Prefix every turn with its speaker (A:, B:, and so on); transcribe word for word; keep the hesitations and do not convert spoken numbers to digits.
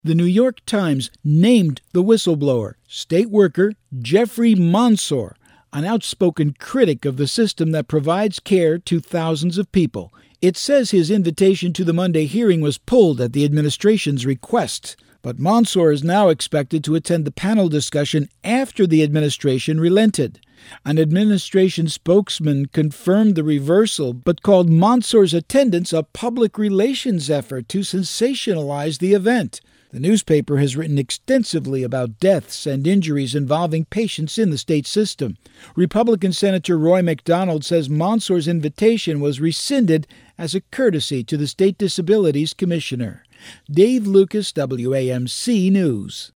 A: The New York Times named the whistleblower, state worker Jeffrey Mansour, an outspoken critic of the system that provides care to thousands of people. It says his invitation to the Monday hearing was pulled at the administration's request. But Mansour is now expected to attend the panel discussion after the administration relented. An administration spokesman confirmed the reversal, but called Mansour's attendance a public relations effort to sensationalize the event. The newspaper has written extensively about deaths and injuries involving patients in the state system. Republican Senator Roy McDonald says Mansour's invitation was rescinded as a courtesy to the State Disabilities Commissioner. Dave Lucas, W A M C News.